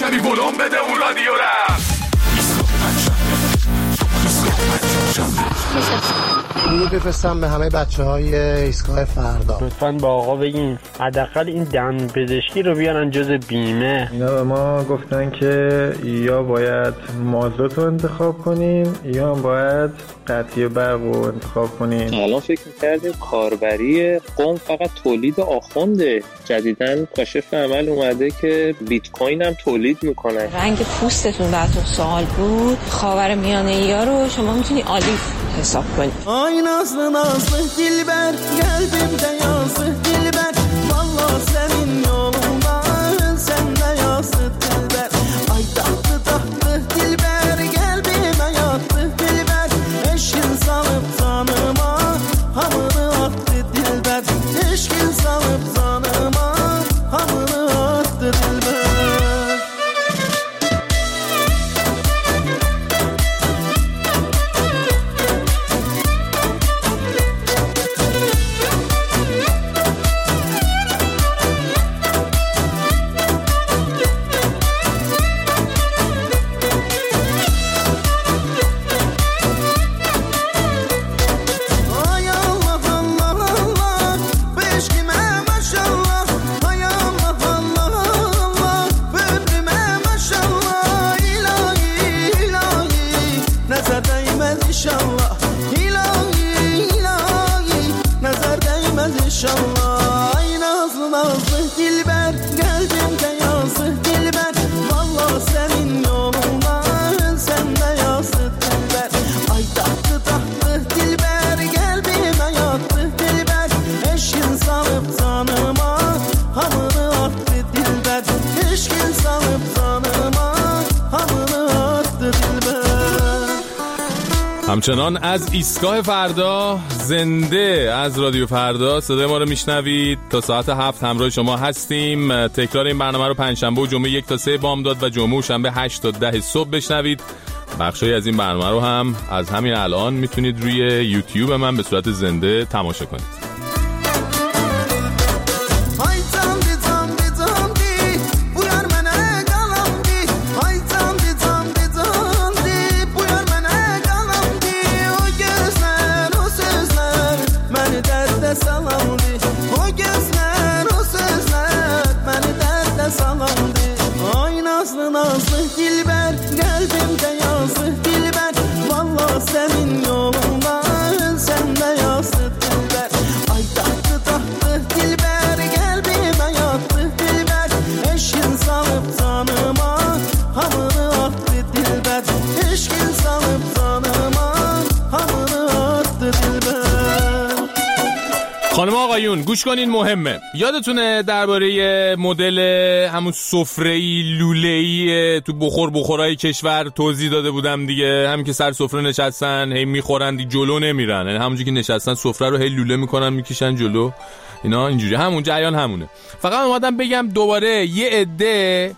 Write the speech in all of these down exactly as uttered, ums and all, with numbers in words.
کمی ولوم بده اون رادیو رفت. اینو بفرستم به همه بچه های ایستگاه فردا. لطفاً با آقا بگین حداقل این دم پزشکی رو بیارن جز بیمه. اینا به ما گفتن که یا باید مازوت رو انتخاب کنیم یا باید قطعی برق رو انتخاب کنیم. الان فکر میکردیم کاربری قم فقط تولید آخونده. جدیداً کاشف عمل اومده که بیت کوین هم تولید میکنه. رنگ پوستتون براتون سوال بود، خاورمیانه ای رو شما میتونی آلیف حساب کنی. آی نازlı nazlı dilber geldim de yazı dilber vallahi senin yolundan sen de yazı dilber ay tatlı tatlı dilber geldim yattı dilber eşkin salıp zanıma hamını attı dilber eşkin salıp zanıma hamını attı dilber. همچنان از ایستگاه فردا زنده از رادیو فردا صدای ما رو میشنوید. تا ساعت هفت همراه شما هستیم. تکرار این برنامه رو پنجشنبه و جمعه یک تا سه بامداد و جمعه و شنبه هشت تا ده صبح بشنوید. بخشی از این برنامه رو هم از همین الان میتونید روی یوتیوب من به صورت زنده تماشا کنید. خانم آقایون گوش کنین، مهمه. یادتونه درباره مدل همون سفره‌ای لوله‌ای تو بخور بخورای کشور توضیح داده بودم دیگه؟ هم که سر سفره نشستن هی میخورن دی جلو نمیرن، یعنی همونجوری که نشستن سفره رو هی لوله میکنن میکشن جلو، اینا اینجوری همون جریان همونه. فقط اومدم بگم دوباره یه عده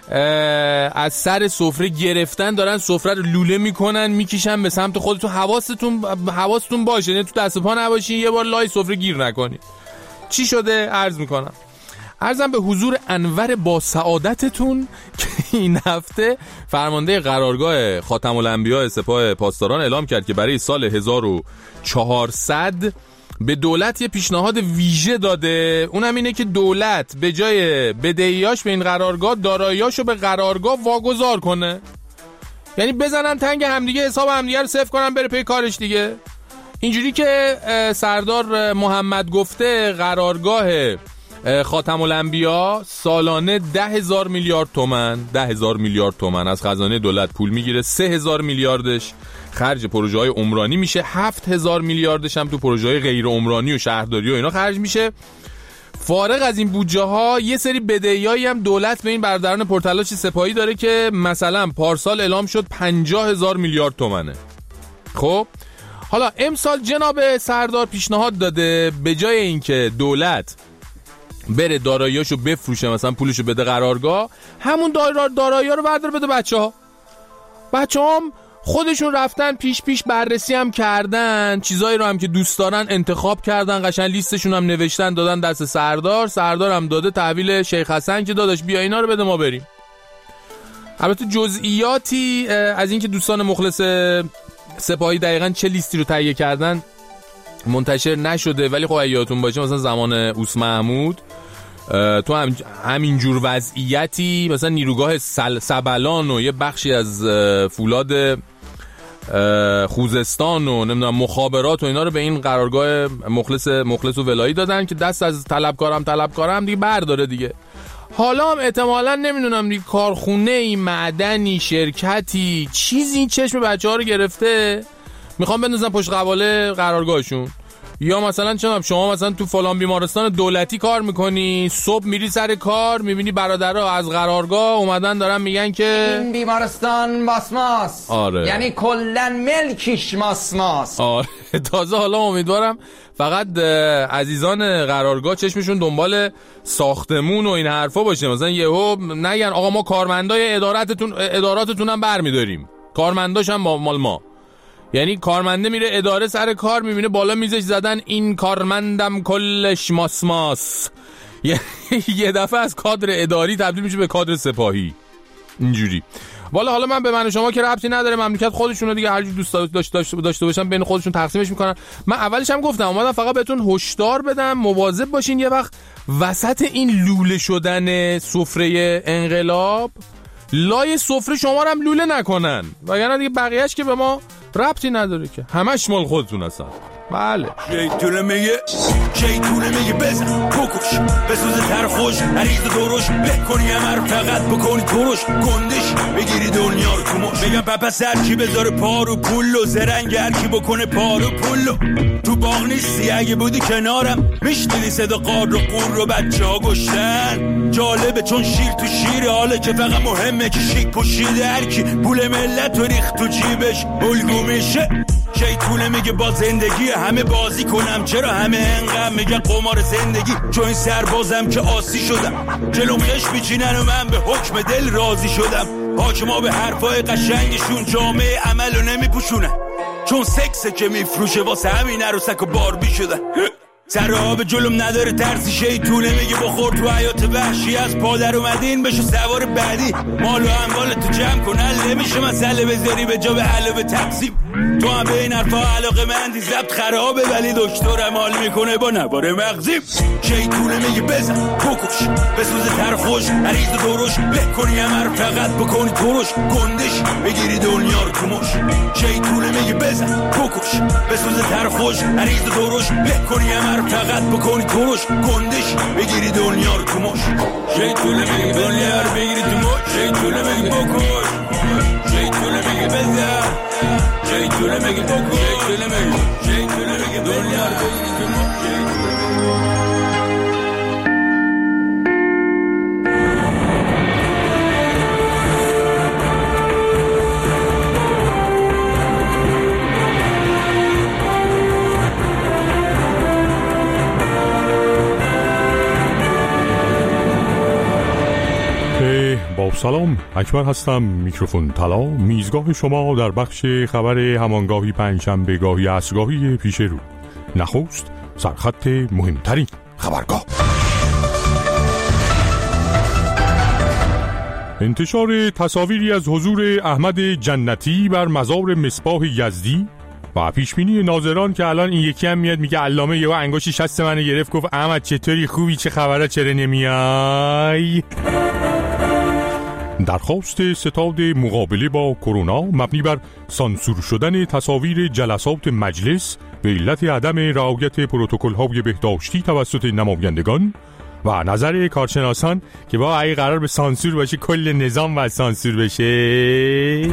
از سر سفره گرفتن دارن سفره رو لوله میکنن میکشن به سمت خودتون. حواستون حواستون باشه، یعنی تو دست پا نباشین یه بار لای سفره گیر نکنین. چی شده؟ عرض میکنم. عرضم به حضور انور با سعادتتون که این هفته فرمانده قرارگاه خاتم الانبیاء سپاه پاسداران اعلام کرد که برای سال هزار و چهارصد به دولت یه پیشنهاد ویژه داده. اونم اینه که دولت به جای بدهیاش به این قرارگاه داراییاشو به قرارگاه واگذار کنه. یعنی بزنن تنگ همدیگه، حساب همدیگه رو صفر کنن، بره پی کارش دیگه. اینجوری که سردار محمد گفته قرارگاه خاتم الانبیاء سالانه ده هزار میلیارد تومان ده هزار میلیارد تومان از خزانه دولت پول میگیره. سه هزار میلیاردش خرج پروژه های عمرانی میشه، هفت هزار میلیاردش هم تو پروژه های غیر عمرانی و شهرداری و اینا خرج میشه. فارغ از این بودجه ها یه سری بدهیایی هم دولت به این برادران پرتلاش سپاهی داره که مثلا پارسال اعلام شد پنجاه هزار میلیارد تومنه. خب حالا امسال جناب سردار پیشنهاد داده به جای اینکه دولت بره داراییاشو بفروشه، مثلا پولشو بده قرارگاه، همون دارایی‌ها رو بردار بده بچه‌ها. بچه‌هام خودشون رفتن پیش پیش بررسی هم کردن، چیزایی رو هم که دوست دارن انتخاب کردن، قشنگ لیستشون هم نوشتن دادن دست سردار. سردار هم داده تحویل شیخ حسن که داداش بیا اینا رو بده ما بریم. البته جزئیاتی از اینکه دوستان مخلص سپاهی دقیقاً چه لیستی رو تهیه کردن منتشر نشده، ولی خب یادتون باشه مثلا زمان اوس محمود تو هم همین جور وضعیتی مثلا نیروگاه سبلان و یه بخشی از فولاد خوزستان و نمیدونم مخابرات و اینا رو به این قرارگاه مخلص مخلص و ولایی دادن که دست از طلبکارم طلبکارم دیگه برداره دیگه. حالا هم احتمالاً نمیدونم دیگه کارخونه معدنی شرکتی چیزی چشم بچه‌ها رو گرفته میخوام بندازن پشت قباله قرارگاهشون. یا مثلا چه شما مثلا تو فلان بیمارستان دولتی کار میکنی، صبح میری سر کار میبینی برادرها از قرارگاه اومدن دارن میگن که این بیمارستان ماسماس. آره. یعنی کلن ملکیش ماسماس. آره. تازه حالا امیدوارم فقط عزیزان قرارگاه چشمشون دنبال ساختمون و این حرفا باشه، مثلا یهو نگن آقا ما کارمندای اداراتتون اداراتتون هم برمیداریم، کارمنداش هم مال ما. یعنی کارمنده میره اداره سر کار میبینه بالا میزش زدن این کارمندم کلش ماسماس، یه دفعه از کادر اداری تبدیل میشه به کادر سپاهی اینجوری. والا حالا من به من و شما که ربطی نداره، مملکت خودشونو دیگه هر جور دوست داشته داشته باشن بین خودشون تقسیمش میکنن. من اولش هم گفتم اومدم فقط بهتون هشدار بدم مواظب باشین یه وقت وسط این لوله شدن سفره انقلاب لای سفره شما رو هم لوله نکنن، وگرنه دیگه بقیه‌اش که به ما ربطی نداره که همش مال خودتون هستن. بله شیطونه میگه شیطونه میگه بزن بکش بسوز تر خوش عریض دروش بکنی همه فقط بکنی دروش گندش بگیری دنیا رو تو مش. میگم پپا سر کی بذاره پارو پولو زرنگ هر کی بکنه پارو پولو تو باغ نیستی اگه بودی کنارم میشنیدی صدا قار رو قور رو بچه ها گشتن. جالبه چون شیر تو شیر حاله که فقط مهمه که شیک پوشیده هر کی پول ملت و ریخت تو جیبش الگو میشه. شیطونه میگه با زندگی همه بازی کنم، چرا همه انقدر میگن قمار زندگی، چون این سربازم که آسی شدم جلوم خش میچینن و من به حکم دل راضی شدم. حاکما به حرفای قشنگشون جامعه عملو نمیپوشونن، چون سکسه که میفروشه واسه همین عروسک و باربی شدن. سر آب جلوم نداره ترسی شیطونه میگه بخور تو حیات وحشی از پادر اومدین بشو سوار بعدی مال و اموال تو جمع کن حل نمیشه مسئله بذاری به جا به علاوه تقسیم. تو هم به این حرفا علاقه مندی ضبط خرابه ولی دکترم حال میکنه با نوار مغزیم. شیطونه میگه بزن بکش بسوز تر خوش عریض دروش بکنی همه رو فقط بکنی دروش گندش بگیری دنیا رو تو مش. شیطونه میگه بزن بکش بسوز تر خوش عریض دروش بکنی همه رو فقط بکنی دروش گندش بگیری دنیا رو تو مش. شیطونه میگه دنیا رو بگیری تو مش. شیطونه میگه بکش شیطونه میگه بزن شیطونه میگه بکش شیطونه میگه شیطونه میگه دنیا رو بگیری تو مش. با سلام، اکبر هستم، میکروفون طلا، میزگاه شما در بخش خبر همانگاهی پنجشنبه گاهی عصرگاهی پیش رو. نخست سرخط مهمترین خبرگاه. انتشار تصاویری از حضور احمد جنتی بر مزار مصباح یزدی و پیشبینی ناظران که الان این یکی هم میاد میگه علامه یهو انگشت شست منو گرفت گفت احمد چطوری خوبی چه خبره چرا نمیای؟ درخواست ستاد مقابله با کرونا مبنی بر سانسور شدن تصاویر جلسات مجلس به علت عدم رعایت پروتکل‌های بهداشتی توسط نمایندگان و نظر کارشناسان که با اگه قرار به سانسور باشه کل نظام باید سانسور بشه.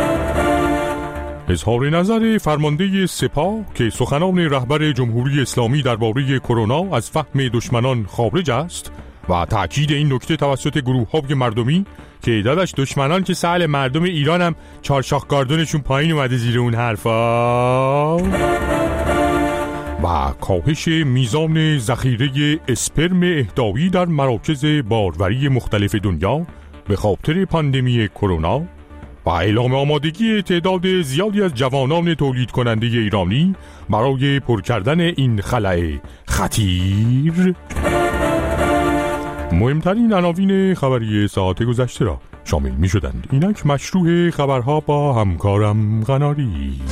اظهار نظر فرمانده سپاه که سخنان رهبر جمهوری اسلامی درباره کرونا از فهم دشمنان خارج است و تأکید این نکته توسط گروه‌های مردمی که داداش دشمنان که سهل مردم ایران هم چارشاخ گاردونشون پایین اومده زیر اون حرفا. و کاهش میزان ذخیره اسپرم اهدایی در مراکز باروری مختلف دنیا به خاطر پاندمی کرونا و اعلام آمادگی تعداد زیادی از جوانان تولید کننده ایرانی برای پر کردن این خلأ خطیر. مهمترین عناوین خبری ساعت گذشته را شامل می شدند. اینک مشروع خبرها با همکارم قناری.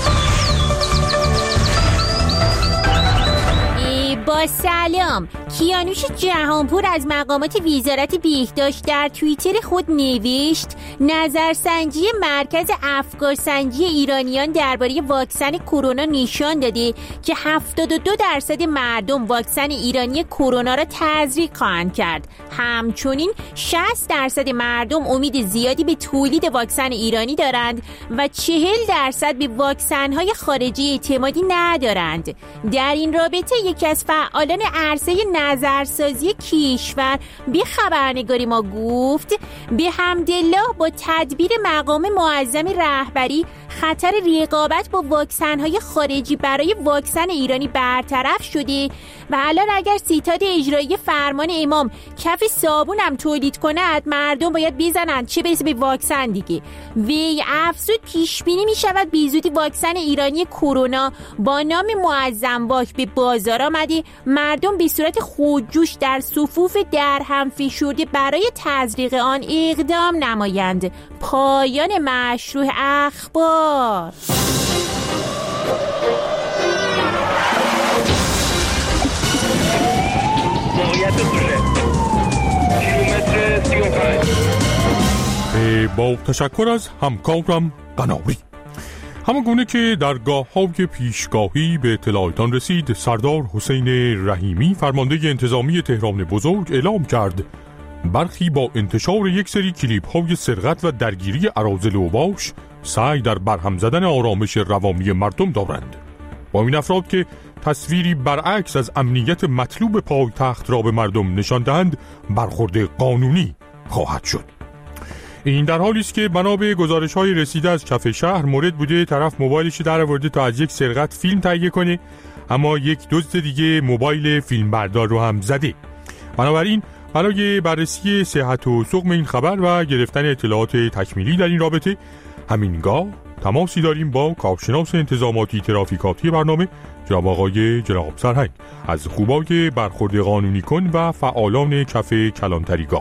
با سلام. کیانوش جهانپور از مقامات وزارت بهداشت در توییتر خود نوشت نظرسنجی مرکز افکارسنجی ایرانیان درباره واکسن کرونا نشان داده که هفتاد و دو درصد مردم واکسن ایرانی کرونا را تزریق خواهند کرد. همچنین شصت درصد مردم امید زیادی به تولید واکسن ایرانی دارند و چهل درصد به واکسن‌های خارجی اعتمادی ندارند. در این رابطه یکی از فعالان عرصه نظرسازی کشور به خبرنگاری ما گفت به حمدالله با تدبیر مقام معظم رهبری خطر رقابت با واکسن‌های خارجی برای واکسن ایرانی برطرف شده و الان اگر ستاد اجرایی فرمان امام کف صابونم تولید کند مردم باید بزنند، چه برسه به واکسن دیگه. وی افزود پیش بینی می شود به زودی واکسن ایرانی کرونا با نام معظم باک به بازار آمده، مردم به صورت خودجوش در صفوف درهم فشرده برای تزریق آن اقدام نمایند. پایان مشروع اخبار. با تشکر از همکارم قناری. همون گونه که در گاه‌های پیشگاهی به اطلاعاتان رسید، سردار حسین رحیمی فرمانده انتظامی تهران بزرگ اعلام کرد برخی با انتشار یک سری کلیپ‌های سرقت و درگیری اراذل اوباش سعی در برهم زدن آرامش روانی مردم دارند. با این افراد که تصویری برعکس از امنیت مطلوب پایتخت را به مردم نشان دهند، برخورد قانونی خواهد شد. این در حالی است که بنا به گزارش‌های رسیده از کف شهر مورد بوده طرف موبایلش در آورده تا از یک سرقت فیلم تهیه کنه، اما یک دزد دیگه موبایل فیلمبردار رو هم زده. بنابراین برای بررسی صحت و سقم این خبر و گرفتن اطلاعات تکمیلی در این رابطه همینگاه تماسی داریم با کارشناس انتظاماتی ترافیکاتی برنامه جناب آقای جناب سرهنگ از خوبای برخورد قانونی کن و فعالان کف کلانتریگاه.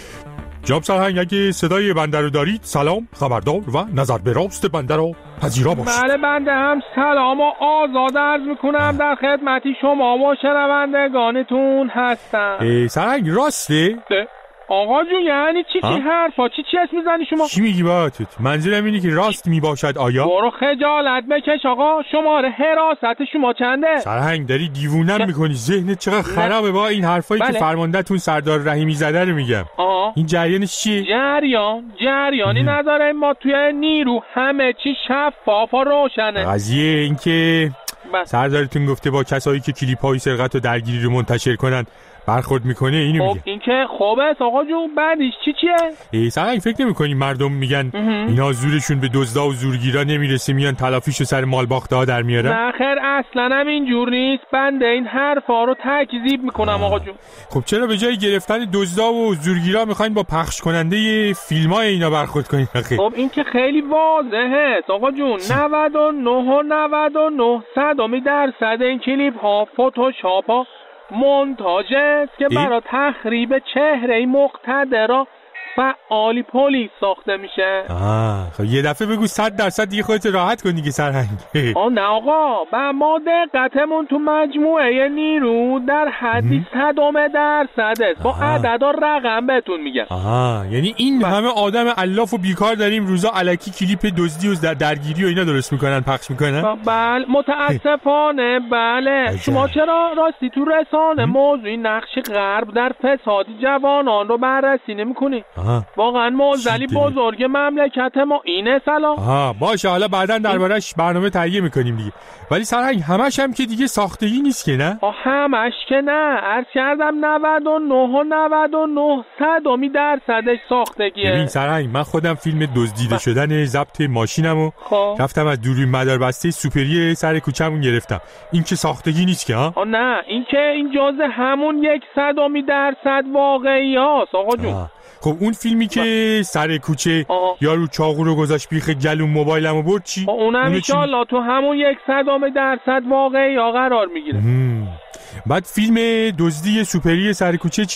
جناب سرهنگ اگه صدای بنده رو دارید سلام، خبردار و نظر به راست بنده رو پذیرا باشید. بله بنده هم سلام و آزاد عرض میکنم در خدمتی شما و شنوندگانتون هستم. سرهنگ راسته؟ ده. آقا جون یعنی چی چی حرفا چی چی اسم میزنی شما؟ چی میگی باهاتت؟ منظورم اینه که راست میباشد آیا؟ برو خجالت بکش آقا، شماره حراست شما چنده؟ سرهنگ داری دیوونم میکنی، ذهنت چقدر خرابه با این حرفایی بله. که فرماندهتون سردار رحیمی زده رو میگم. آه. این جریانش چیه؟ جریان جریانی ام. نداره، ما توی نیرو همه چی شفاف و روشنه. قضیه این که سردارتون گفته با کسایی که کلیپ‌های سرقت و درگیری رو منتشر کنن برخورد میکنه، اینو میگه. خب این که خوبه آقا جون، بعدش چی چیه؟ ای سرهنگ فکر نمی‌کنی مردم میگن اینا زورشون به دزدا و زورگیرا نمیرسه میان تلافیشو سر مال باخته ها در میارن؟ نه خیر اصلا هم اینجور نیست، بنده این حرفا رو تکذیب میکنم آقا جون. خب چرا به جای گرفتن دزدا و زورگیرا میخواین با پخش کننده فیلمای اینا برخورد کنین آخه؟ خب این که خیلی واضحه آقا جون، نود و نه و نود و نه صدمی درصد این کلیپ ها فتوشاپ ها مونتاژ است که برای تخریب چهره مقتدر فعالی پلیس ساخته میشه. آه خب یه دفعه بگو صد درصد دیگه خودت راحت کن دیگه سرهنگ. آه نه آقا، و ما دقتمون تو مجموعه نیرو در حدی صدم درصد است. با عدد و رقم بهتون میگم. آها یعنی این بله. همه آدم الاف و بیکار داریم روزا الکی کلیپ دزدی و درگیری و اینا درست میکنن پخش میکنن؟ بله متاسفانه بله. شما چرا راستی تو رسانه موضوعی نقش غرب در فساد جوانان رو بررسی نمیکنی؟ واقعا موزلی بزرگ مملکت ما اینه سلام. آها باشه، حالا بعداً دربارش برنامه تهیه میکنیم دیگه. ولی سرهنگ همش هم که دیگه ساختگی نیست که نه؟ آه همش که نه، عرض کردم نود و نه و نود و نه صدمی درصدش ساختگیه. ببین سرهنگ من خودم فیلم دزدیده شدن ضبط ماشینمو خواه. رفتم از دوربین مداربسته سوپری سر کوچه‌مون گرفتم. این که ساختگی نیست که ها؟ آه نه، این که این جزء همون یک صدمی درصد واقعی هاست آقا جون. آه. خب اون فیلمی که سر کوچه آه. یارو چاقو رو گذاشت بیخ گلوم موبایلمو برد چی؟ اونم انشالله تو همون یک صدام درصد واقعی ها قرار میگیره. بعد فیلم دزدی سوپری سر کوچه چی؟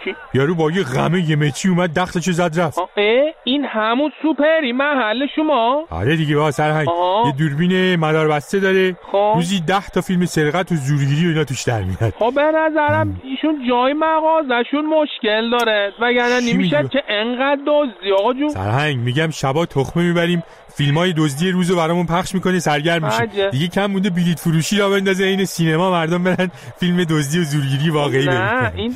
یارو با یه غمه یه متری اومد دختشو زد رفت. این همون سوپری محل شما؟ آره دیگه با سرهنگ یه دوربین مداربسته داره. خب روزی ده تا فیلم سرقت و زورگیری و اینا توش در میاد. خب به نظرم ایشون جای مغازشون مشکل داره وگرنه نمیشه که انقدر دزدی آقا جون. سرهنگ میگم شبا تخمه میبریم فیلمای دزدی روزو برامون پخش میکنه سرگرم میشیم. دیگه کم مونده بلیط فروشی را بندازه این سینما مردم برن فیلم دزدی و زورگیری واقعی ببینن. نه این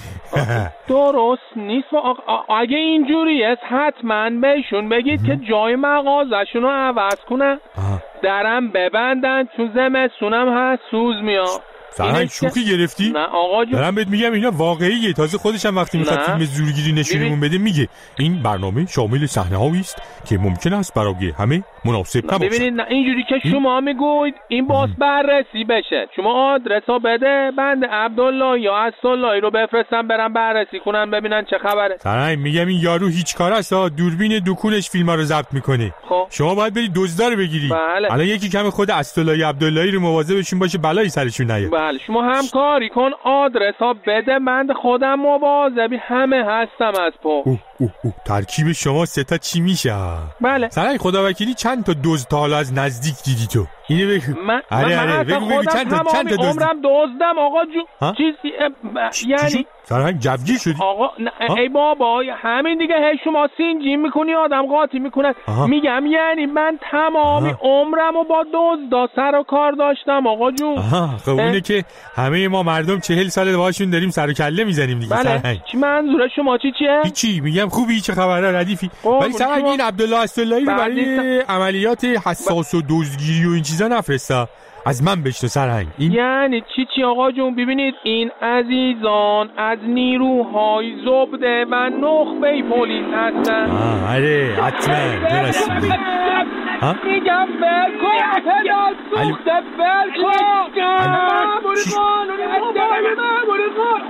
درست نیست. اگه اینجوریه حتما بهشون بگید که جای مغازشون رو عوض کنن درم ببندن چون زمستونم هست سوز میاد. سرهنگ شوخی گرفتی؟ نه آقا جون دارم بهت میگم اینا واقعیه. تازه خودش هم وقتی میخواد فیلم زورگیری نشونمون بده میگه این برنامه شامل صحنه‌هایی است که ممکن است برای همه مناسب نباشه. ببینید نه اینجوری که شما میگوید این باز بررسی بشه. شما آدرسو بده بنده عبدالله یا اسدالله رو بفرستم برام بررسی کنن ببینن چه خبره. سرهنگ میگم این یارو هیچ کار است دوربین دکونش فیلم‌ها رو ضبط میکنه. خب شما باید برید دزدا رو بگیری. بله. الان یکی کم خود اسدالله عبداللهی رو مواظبشون باشه بلایی سرشون نیاد. بله شما همکاری کن آدرس ها بده من خودم مواظبی همه هستم از پا. اوه اوه اوه ترکیب شما سه تا چی میشه؟ بله سرهنگ خداوکیلی چند تا دزد تا حالا از نزدیک دیدی تو؟ اینو بگو. من آره آره بگو بگو چند تا چند تا دزد عمرم دزدم آقا جون. چیزی یعنی سرهنگ جوگیر شدی؟ آقا ای بابا همین دیگه هی شما سینجیم میکنی آدم قاطی میکنه. میگم یعنی من تمامی عمرمو با دزدا سر و کار داشتم آقا جون. آها خب اونه که همه ما مردم چهل ساله باهاشون داریم سر و کله میزنیم دیگه. بله. سرهنگ چی منظور شما چی چیه؟ هیچی میگم خوبی چه خبره ردیفی. ولی سرهنگ این عبدالله اسداللهی رو برای عملیات حساس و دزدگیری و این چیزا نفرستا از من بشتو سرهنگ. این یعنی چی چی آقا جون؟ ببینید این عزیزان از نیروهای زبده و نخبه پلیس هستن. آه آره حتما درست میگی. ها میگم بلکن پدر سوخته بلکن ماموری قانونی ماموری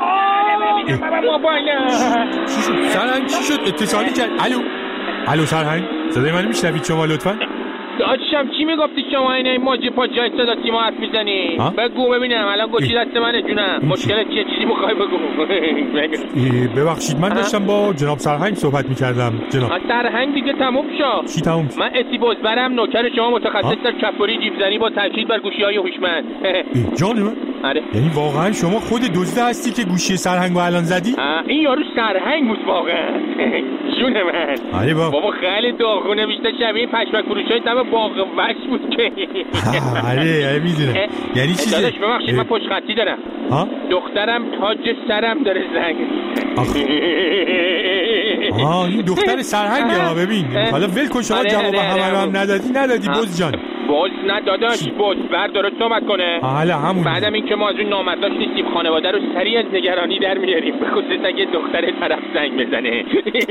قانونی. سرهنگ چی شد اتصالی کرد؟ الو الو سرهنگ صدای من میشنوید شما لطفا؟ داشتم چی میگفتی شما اینه ماجی پا جای صدا تیما حرف میزنی؟ بگو ببینم الان گوشی دست منه جونم. مشکلت چیه چیزی میخوای بگو؟ ببخشید من داشتم با جناب سرهنگ صحبت میکردم. جناب سرهنگ دیگه تموم شد. چی تموم شد؟ من اسیبوز برم نوکر شما متخصص در کفوری جیب زنی با تاکید بر گوشی‌های هوشمند. جان من؟ آره. یعنی واقعا شما خود دزده هستی که گوشی سرهنگو الان زدی؟ این یارو سرهنگ بود واقعا. جون من. آره بابا. بابا خیلی داغونه بیشتر شبیه پشمک فروشای دم باغ وحش بود که. آره آره میدونم. یعنی چیزه؟ داداش ببخشید من پشت خطی دارم. ها؟ دخترم تاج سرم داره زنگ. آها این دختر سرهنگه ها. ببین حالا ول کن شما جواب همه رو هم ندادی ندادی بز جان. بز نه داداش بز بر درست صحبت کنه. حالا همون بعدم این که ما از اون نامرداش نیستیم خانواده رو سریع از نگرانی در میاریم به خصوص اگه دختر طرف زنگ بزنه.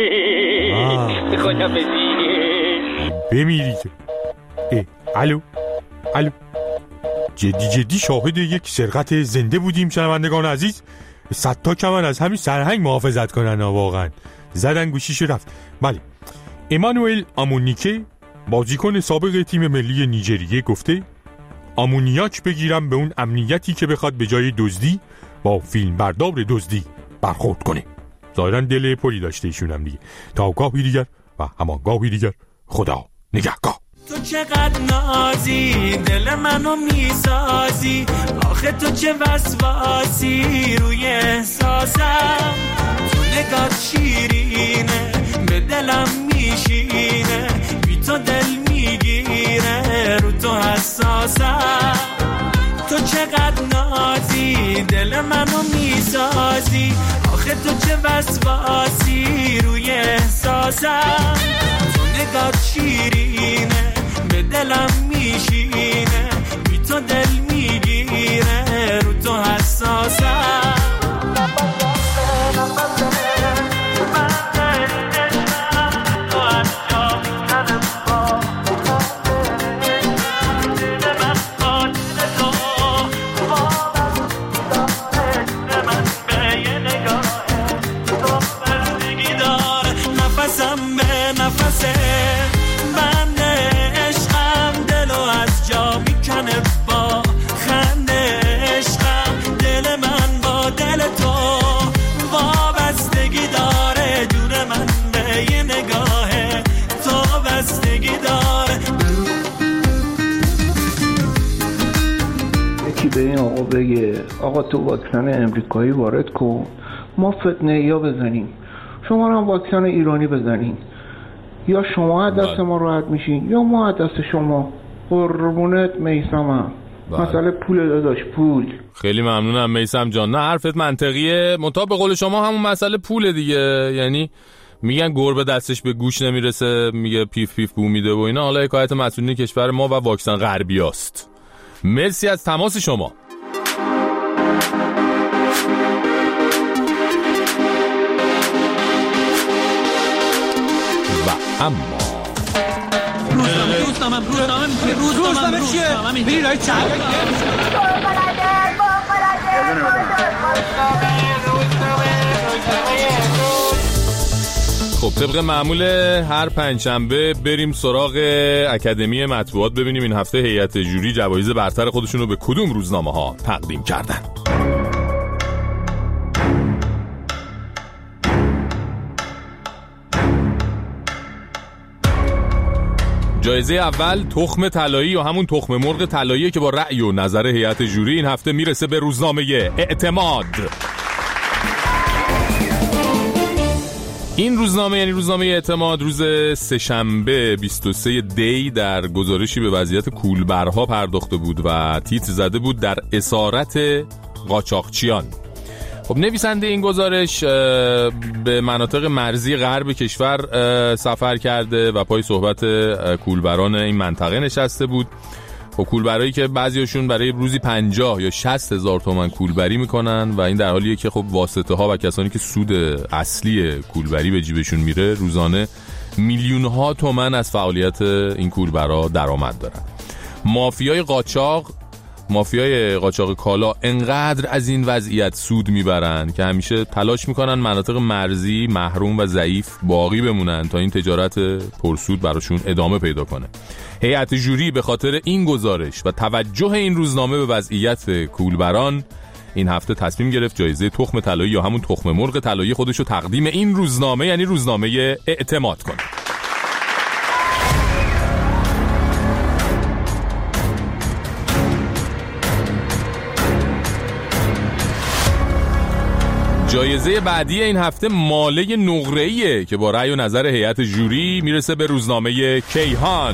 خدا بزی بمیری تو. الو الو جدی جدی شاهد یک سرقت زنده بودیم شنوندگان عزیز. صد تا کمن از همین سرهنگ محافظت کنن واقعا. زدن گوشیشو رفت. بله امانوئل آمونیکه بازیکن سابق تیم ملی نیجریه گفته آمونیاک بگیرم به اون امنیتی که بخواد به جای دزدی با فیلم بردار دزدی برخورد کنه. ظاهرا دل پلی داشته ایشون هم دیگه. تا گاهی دیگر و همان گاهی دیگر خدا نگهدار. تو چقدر نازی دل منو میسازی آخه تو چه وسواسی روی احساسم تو نگات شیرینه به دلم میشینه بی تو دل میگیره رو تو حساسم تو چقدر نازی دل منو میسازی آخه تو چه وسواسی روی احساسم تو نگات شیرینه به دلم میشینه بی تو دل میگیره رو تو حساسم به این آقا بگه آقا تو واکسن امریکایی وارد کن، ما فتنه یا بزنیم، شما هم واکسن ایرانی بزنین، یا شما از دست ما راحت میشین یا ما از دست شما. قربونت میثمم. مسئله پول داداش، پول. خیلی ممنونم میثم جان. نه حرفت منطقیه، منتها به قول شما همون مسئله پوله دیگه. یعنی میگن گربه دستش به گوش نمیرسه، میگه پیف پیف بو میده و اینا. حالا حکایت مسئولین کشور ما و واکسن غربی است. مرسی از تماس شما. و اما روزنامه روزنامه روزنامه روزنامه چیه؟ میری رای چند؟ خب طبق معمول هر پنجشنبه بریم سراغ اکادمی مطبوعات ببینیم این هفته هیئت جوری جوایز برتر خودشون رو به کدوم روزنامه ها تقدیم کردن. جایزه اول تخم طلایی یا همون تخم مرغ طلایی که با رأی و نظر هیئت جوری این هفته میرسه به روزنامه اعتماد. این روزنامه یعنی روزنامه اعتماد روز سه‌شنبه بیست و سوم دی در گزارشی به وضعیت کولبرها پرداخته بود و تیتر زده بود در اسارت قاچاقچیان. خب نویسنده این گزارش به مناطق مرزی غرب کشور سفر کرده و پای صحبت کولبران این منطقه نشسته بود. خب کولبرایی که بعضیاشون برای روزی پنجاه یا شصت هزار تومان کولبری میکنن و این در حالیه که خب واسطه ها و کسانی که سود اصلی کولبری به جیبشون میره روزانه میلیون ها تومان از فعالیت این کولبرا درآمد دارن. مافیای قاچاق مافیای قاچاق کالا انقدر از این وضعیت سود میبرن که همیشه تلاش میکنن مناطق مرزی محروم و ضعیف باقی بمونن تا این تجارت پرسود براشون ادامه پیدا کنه. هیئت جوری به خاطر این گزارش و توجه این روزنامه به وضعیت کولبران این هفته تصمیم گرفت جایزه تخم طلایی یا همون تخم مرغ طلایی خودشو تقدیم این روزنامه یعنی روزنامه اعتماد کنه. جایزه بعدی این هفته ماله نقره‌ایه که با رأی و نظر هیئت جوری میرسه به روزنامه کیهان.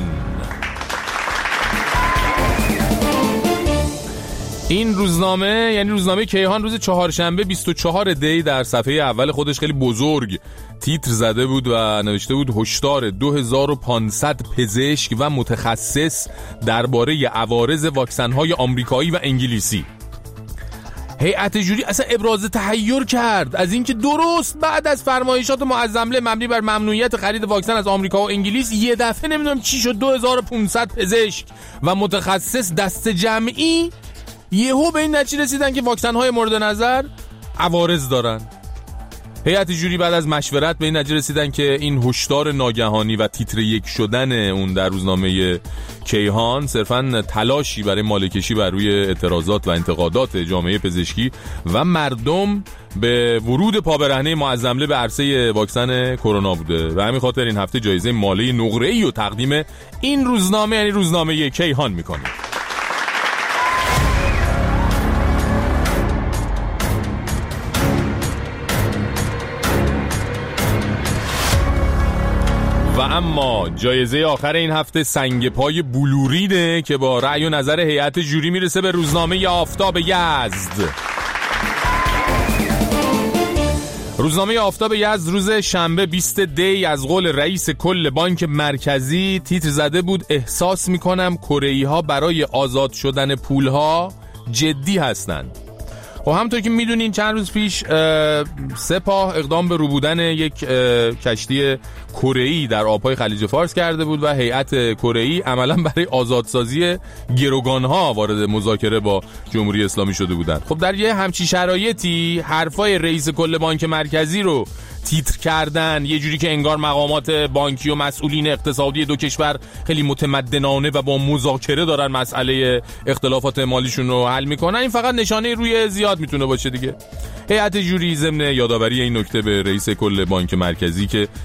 این روزنامه یعنی روزنامه کیهان روز چهارشنبه بیست و چهارم دی در صفحه اول خودش خیلی بزرگ تیتر زده بود و نوشته بود هشدار دو هزار و پانصد پزشک و متخصص درباره عوارض واکسن‌های آمریکایی و انگلیسی. هیئت جوری اصلا ابراز تحیر کرد از اینکه درست بعد از فرمایشات معظمله مبنی بر ممنوعیت خرید واکسن از آمریکا و انگلیس یه دفعه نمیدونم چی شد دو هزار و پانصد پزشک و متخصص دست جمعی یهو به این نتیجه رسیدن که واکسن‌های مورد نظر عوارض دارن. هیئت جوری بعد از مشورت به این نتیجه رسیدن که این هشدار ناگهانی و تیتر یک شدن اون در روزنامه کیهان صرفاً تلاشی برای مالکشی بر روی اعتراضات و انتقادات جامعه پزشکی و مردم به ورود پابرهنه معظمله به عرصه واکسن کرونا بوده و همین خاطر این هفته جایزه مالی نقره‌ای و تقدیم این روزنامه یعنی روزنامه کیهان میکنه. و اما جایزه آخر این هفته سنگ پای بلورینه که با رأی و نظر هیئت جوری میرسه به روزنامه آفتاب یزد. روزنامه آفتاب یزد روز شنبه بیست دی از قول رئیس کل بانک مرکزی تیتر زده بود احساس میکنم کره‌ای ها برای آزاد شدن پول ها جدی هستند. و همونطور که میدونین چند روز پیش سپاه اقدام به روبودن یک کشتی کره‌ای در آبهای خلیج فارس کرده بود و هیئت کره‌ای عملا برای آزادسازی گروگانها وارد مذاکره با جمهوری اسلامی شده بودند. خب در یه همچی شرایطی حرفای رئیس کل بانک مرکزی رو تیتر کردن یه جوری که انگار مقامات بانکی و مسئولین اقتصادی دو کشور خیلی متمدنانه و با مذاکره دارن مسئله اختلافات مالیشون رو حل میکنن، این فقط نشانه روی زیاد میتونه باشه دیگه. هیئت جوری ضمن یادآوری این نکته به رئیس کل بانک مرکزی که